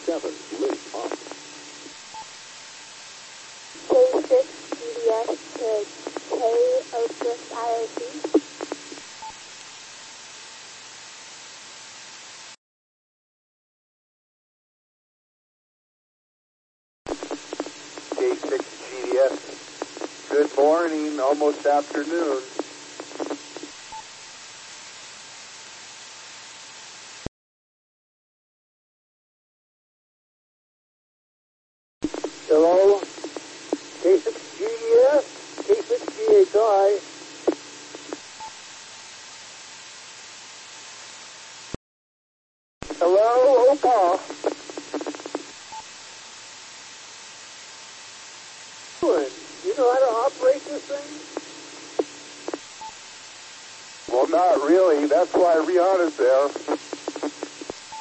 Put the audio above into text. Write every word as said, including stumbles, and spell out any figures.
seven, lift off. K six G D S to K Oakland I O C. K six G D S. Good morning, almost afternoon. Hello, K six G D S, K six G H I. Hello, Opa. You know how to operate this thing? Well, not really. That's why Rihanna's there.